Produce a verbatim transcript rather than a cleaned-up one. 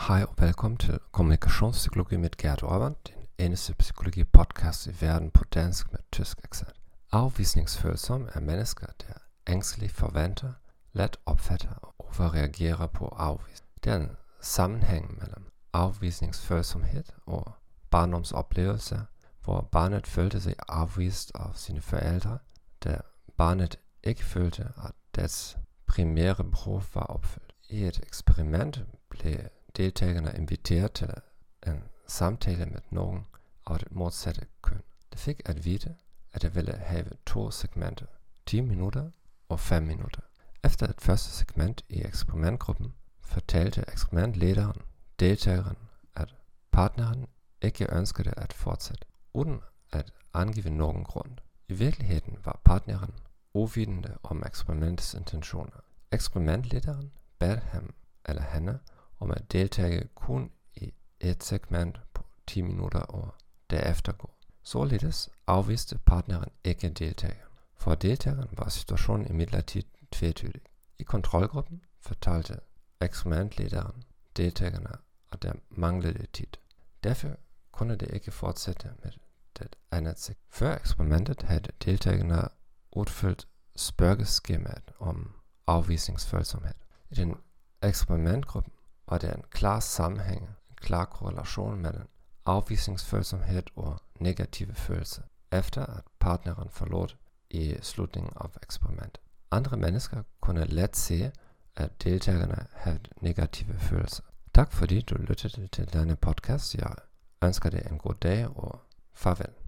Hej og velkommen til Kommunikationspsykologi med Gert Orband, den eneste psykologi-podcast i verden på dansk med tysk accent. Afvisningsfølsomme er mennesker, der ængsteligt forventer, let opfatter og overreagerer på afvisning. Der er en sammenhæng mellem afvisningsfølsomhed og barndomsoplevelser, hvor barnet følte sig afvist af sine forældre, da barnet ikke følte, at dets primære behov var opfyldt. I et eksperiment blev deltagerne inviteret til en samtale med nogen af det modsatte køn. De fik at vide, at de ville have to segmenter, ti minutter og fem minutter. Efter det første segment i eksperimentgruppen fortalte eksperimentlederen deltageren, at partneren ikke ønskede at fortsætte, uden at angive nogen grund. I virkeligheden var partneren uvidende om eksperimentets intentioner. Eksperimentlederen bad ham eller hende om at deltage kun i et segment på ti minutter og derefter gå. Således afviste partneren ikke deltageren. For deltageren var situationen imidlertid tvetydig. I kontrolgruppen fortalte eksperimentlederen deltagerne, at der manglede tid. Derfor kunne det ikke fortsætte med det andet segment. Før eksperimentet havde deltagerne udfyldt spørgeskemaet om afvisningsfølsomhed. I den eksperimentgruppen var der en klar sammenhæng, en klar korrelation mellem afvisningsfølsomhed og negative følelser, efter at partneren forlod i slutningen af eksperimentet. Andre mennesker kunne let se, at deltagerne havde negative følelser. Tak fordi du lyttede til denne podcast. Jeg ønsker dig en god dag og farvel.